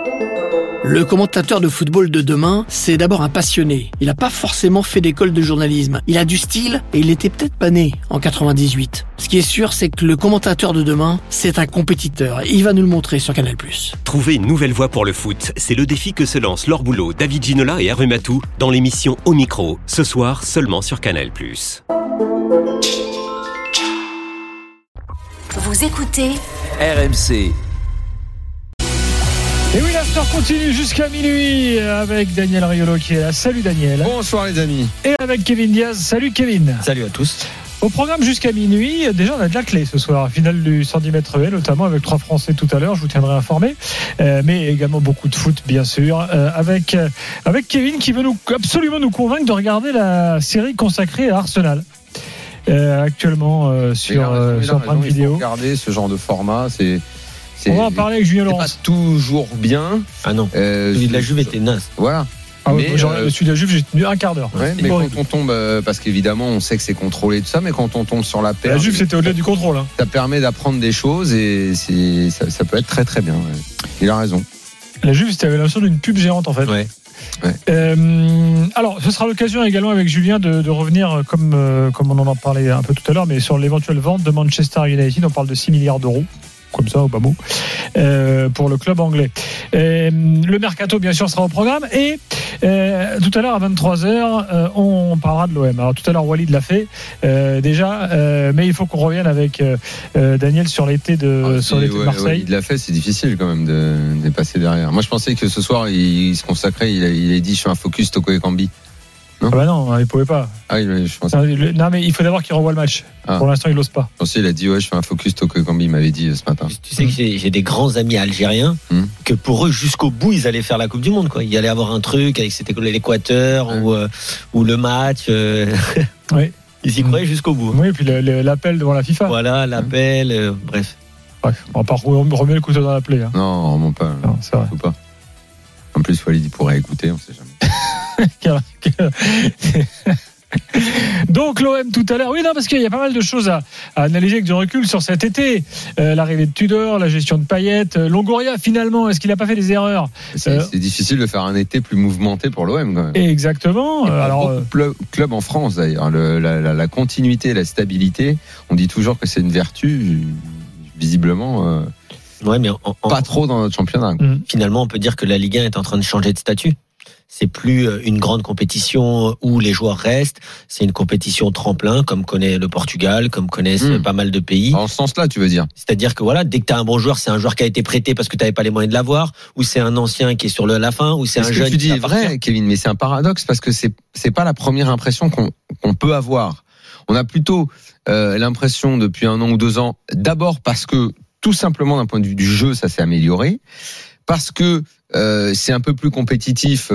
Le commentateur de football de demain, c'est d'abord un passionné. Il n'a pas forcément fait d'école de journalisme. Il a du style et il était peut-être pas né en 98. Ce qui est sûr, c'est que le commentateur de demain, c'est un compétiteur. Et il va nous le montrer sur Canal+. Trouver une nouvelle voie pour le foot, c'est le défi que se lancent Laure Boulot, David Ginola et Hervé Matou dans l'émission Au Micro, ce soir seulement sur Canal+. Vous écoutez RMC. Et oui, l'after continue jusqu'à minuit avec Daniel Riolo qui est là. Salut Daniel. Bonsoir les amis. Et avec Kevin Diaz. Salut Kevin. Salut à tous. Au programme jusqu'à minuit, déjà on a de la clé ce soir. Finale du 110 mètres haies, notamment avec 3 Français tout à l'heure, je vous tiendrai informé. Mais également beaucoup de foot bien sûr. Avec Kevin qui veut absolument nous convaincre de regarder la série consacrée à Arsenal. Actuellement sur Prime Video. Il faut regarder ce genre de format, on va en parler avec Julien Laurence. C'est pas toujours bien. Ah non. Celui de la Juve était naze. Voilà. Ah ouais, celui de la Juve, j'ai tenu un quart d'heure. Ouais, mais quand on tombe, parce qu'évidemment, on sait que c'est contrôlé tout ça, mais quand on tombe sur la paire. La Juve, c'était au-delà du contrôle. Hein. Ça permet d'apprendre des choses et ça peut être très très bien. Ouais. Il a raison. La Juve, c'était l'impression d'une pub géante en fait. Ouais. Alors, ce sera l'occasion également avec Julien de revenir, comme on en parlait un peu tout à l'heure, mais sur l'éventuelle vente de Manchester United. On parle de 6 milliards d'euros. Comme ça, au bas mot, pour le club anglais. Le mercato, bien sûr, sera au programme. Et tout à l'heure, à 23h, on parlera de l'OM. Alors, tout à l'heure, Walid l'a fait déjà, mais il faut qu'on revienne avec Daniel sur l'été de Marseille. Walid l'a fait, c'est difficile quand même de passer derrière. Moi, je pensais que ce soir, il se consacrait, il a dit je fais un focus Toko Ekambi. Non, ah bah non, il pouvait pas. Ah, je pensais. Non, mais il faut d'abord qu'il revoie le match. Ah. Pour l'instant, il n'ose pas. Je pensais il a dit je fais un focus Toko Ekambi, il m'avait dit ce matin. Tu sais que j'ai des grands amis algériens que pour eux, jusqu'au bout, ils allaient faire la Coupe du Monde, quoi. Il allait avoir un truc avec l'Équateur ou le match. Oui. Ils y croyaient jusqu'au bout. Oui, et puis l'appel devant la FIFA. Voilà, l'appel, bref. Bref, on va pas remettre le couteau dans la plaie. Hein. Non, vraiment pas. Non, c'est vrai. Faut pas. En plus, Walid pourrait écouter, on sait jamais. Donc l'OM tout à l'heure, oui non parce qu'il y a pas mal de choses à analyser avec du recul sur cet été, l'arrivée de Tudor, la gestion de Payet, Longoria finalement, est-ce qu'il n'a pas fait des erreurs? C'est difficile de faire un été plus mouvementé pour l'OM quand même. Exactement. Alors club en France d'ailleurs, la continuité, la stabilité, on dit toujours que c'est une vertu, visiblement. Ouais, mais pas trop dans notre championnat. Finalement, on peut dire que la Ligue 1 est en train de changer de statut. C'est plus une grande compétition où les joueurs restent. C'est une compétition tremplin, comme connaît le Portugal, comme connaissent pas mal de pays. En ce sens-là, tu veux dire? C'est-à-dire que voilà, dès que tu as un bon joueur, c'est un joueur qui a été prêté parce que tu n'avais pas les moyens de l'avoir, ou c'est un ancien qui est sur la fin, ou c'est un jeune. Ce que tu dis est vrai, Kevin, mais c'est un paradoxe parce que c'est pas la première impression qu'on peut avoir. On a plutôt l'impression depuis 1 an ou 2 ans, d'abord parce que tout simplement d'un point de vue du jeu, ça s'est amélioré. Parce que c'est un peu plus compétitif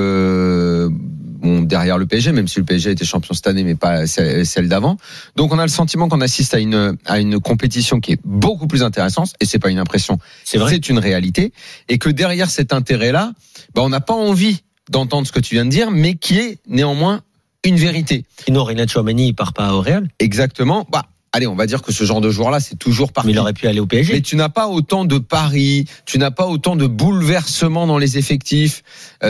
derrière le PSG, même si le PSG a été champion cette année, mais pas celle d'avant. Donc on a le sentiment qu'on assiste à une compétition qui est beaucoup plus intéressante, et c'est pas une impression, c'est une réalité, et que derrière cet intérêt-là, on n'a pas envie d'entendre ce que tu viens de dire, mais qui est néanmoins une vérité. Sinon, Renato Tchouaméni, il part pas au Real. Exactement. Allez, on va dire que ce genre de joueur-là, c'est toujours parti. Mais il aurait pu aller au PSG. Mais tu n'as pas autant de paris, tu n'as pas autant de bouleversements dans les effectifs,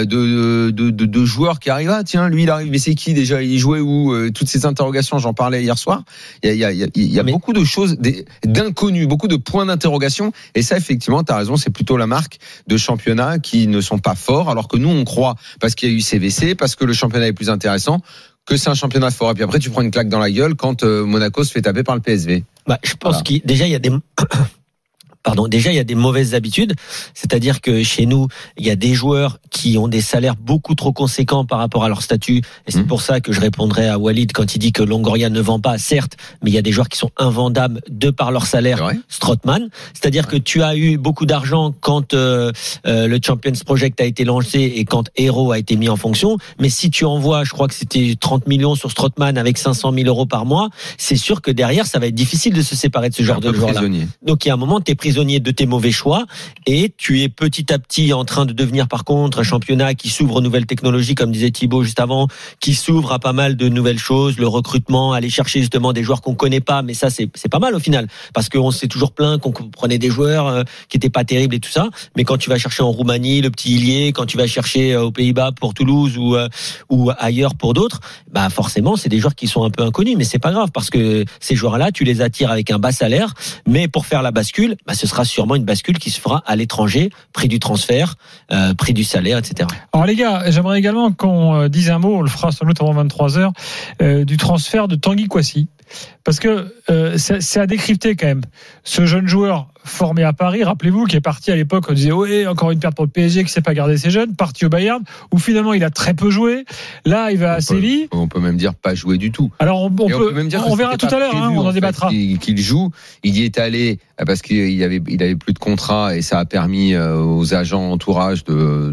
de joueurs qui arrivent. Ah, tiens, lui, il arrive, mais c'est qui déjà? Il jouait où? Toutes ces interrogations, j'en parlais hier soir. Il y a beaucoup de choses, d'inconnus, beaucoup de points d'interrogation. Et ça, effectivement, t'as raison, c'est plutôt la marque de championnats qui ne sont pas forts, alors que nous, on croit, parce qu'il y a eu CVC, parce que le championnat est plus intéressant, que c'est un championnat fort. Et puis après, tu prends une claque dans la gueule quand Monaco se fait taper par le PSV. Je pense qu'il déjà il y a des déjà il y a des mauvaises habitudes, c'est-à-dire que chez nous, il y a des joueurs qui ont des salaires beaucoup trop conséquents par rapport à leur statut, et c'est pour ça que je répondrai à Walid quand il dit que Longoria ne vend pas, certes, mais il y a des joueurs qui sont invendables de par leur salaire. Strootman, c'est-à-dire que tu as eu beaucoup d'argent quand le Champions Project a été lancé et quand Hero a été mis en fonction, mais si tu envoies, je crois que c'était 30 millions sur Strootman avec 500 000 euros par mois, c'est sûr que derrière ça va être difficile de se séparer de ce genre de joueurs-là. Donc il y a un moment, t'es prisonnier prisonnier de tes mauvais choix et tu es petit à petit en train de devenir par contre un championnat qui s'ouvre aux nouvelles technologies, comme disait Thibaut juste avant, qui s'ouvre à pas mal de nouvelles choses, le recrutement, aller chercher justement des joueurs qu'on connaît pas, mais ça c'est pas mal au final, parce qu'on s'est toujours plaint qu'on prenait des joueurs qui étaient pas terribles et tout ça, mais quand tu vas chercher en Roumanie le petit Ilié, quand tu vas chercher aux Pays-Bas pour Toulouse ou ailleurs pour d'autres, bah forcément c'est des joueurs qui sont un peu inconnus, mais c'est pas grave parce que ces joueurs-là tu les attires avec un bas salaire, mais pour faire la bascule, bah ce sera sûrement une bascule qui se fera à l'étranger, prix du transfert, prix du salaire, etc. Alors les gars, j'aimerais également qu'on dise un mot, on le fera sans doute avant 23h, du transfert de Tanguy Kouassi. Parce que c'est à décrypter quand même. Ce jeune joueur formé à Paris, rappelez-vous, qui est parti à l'époque, on disait ouais, encore une perte pour le PSG, qui sait pas garder ses jeunes, parti au Bayern, où finalement il a très peu joué. Là, il va à Séville. On peut même dire pas jouer du tout. Alors on verra tout à l'heure, on en débattra. Qu'il joue, il y est allé parce qu'il avait plus de contrat et ça a permis aux agents entourage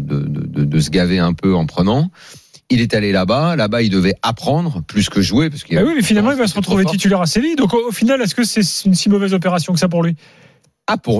de se gaver un peu en prenant. Il est allé là-bas il devait apprendre plus que jouer parce qu'il oui, mais finalement il va se retrouver titulaire à Séville. Donc au final, est-ce que c'est une si mauvaise opération que ça pour lui? Pour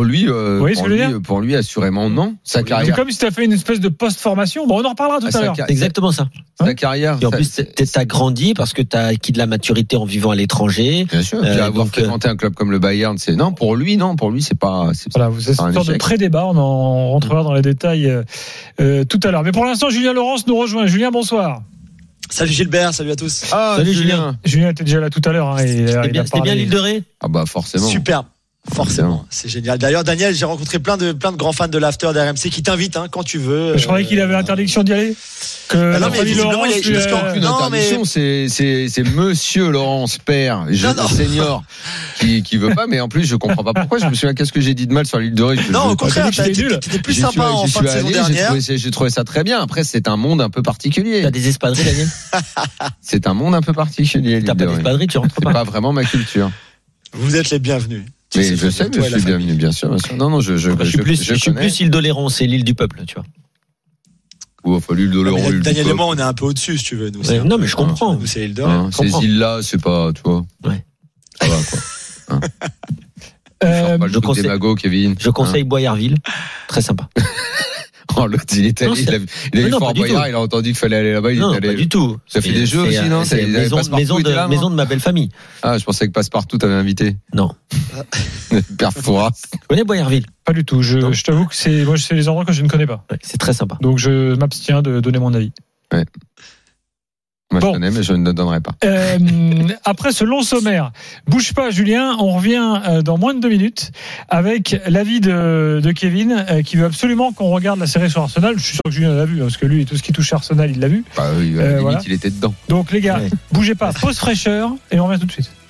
lui, assurément non. Sa carrière. C'est comme si tu as fait une espèce de post-formation. Bon, on en reparlera tout à l'heure. Exactement ça. Sa carrière. Et en plus, t'as grandi parce que t'as acquis de la maturité en vivant à l'étranger. Bien sûr. Puis avoir fréquenté un club comme le Bayern, pour lui, c'est pas. Voilà, c'est une sorte de pré-débat. On en rentrera dans les détails tout à l'heure. Mais pour l'instant, Julien Laurence nous rejoint. Julien, bonsoir. Salut Gilbert, salut à tous. Salut Julien. Julien était déjà là tout à l'heure. C'était bien l'île de Ré. Ah bah forcément. Superbe. Forcément, c'est génial. D'ailleurs, Daniel, j'ai rencontré plein de grands fans de l'after d'RMC qui t'invitent quand tu veux. Je croyais qu'il avait l'interdiction d'y aller. Non, mais visiblement, il y a aucune interdiction. C'est Monsieur Laurence Père, senior, qui veut pas. Mais en plus, je comprends pas pourquoi. Je me souviens qu'est-ce que j'ai dit de mal sur l'île de Ré. Non, au contraire, t'étais plus sympa en fin de saison dernière. J'ai trouvé ça très bien. Après, c'est un monde un peu particulier. T'as des espadrilles, Daniel? C'est un monde un peu particulier. T'as pas d'espadrilles, tu rentres pas. C'est pas vraiment ma culture. Vous êtes les bienvenus. Mais je sais que je suis bienvenu, bien sûr. Non, je suis plus île d'Oléron, c'est l'île du peuple, tu vois. L'île d'Oléron. Daniel et moi, on est un peu au-dessus, si tu veux. Nous, non, mais je comprends. Nous, c'est l'île de Ré. Ces îles-là, c'est pas, tu vois. Ouais. Ça va, quoi. Je conseille Boyarville. Très sympa. L'autre, il est allé, il a eu Fort Boyard, il a entendu qu'il fallait aller là-bas, il est allé. Pas du tout. Ça fait des jeux aussi, non? C'est maison de ma belle famille. Ah, je pensais que Passepartout t'avait invité. Non. Père Fouras. Tu connais Boyarville? Pas du tout. Je t'avoue que c'est les endroits que je ne connais pas. Ouais, c'est très sympa. Donc je m'abstiens de donner mon avis. Ouais. Moi, je connais, mais je ne donnerai pas. Après ce long sommaire, bouge pas, Julien. On revient dans moins de 2 minutes avec l'avis de Kevin qui veut absolument qu'on regarde la série sur Arsenal. Je suis sûr que Julien l'a vu, parce que lui, tout ce qui touche Arsenal, il l'a vu. Bah oui, limite, il était dedans. Donc les gars, bougez pas, pause fraîcheur et on revient tout de suite.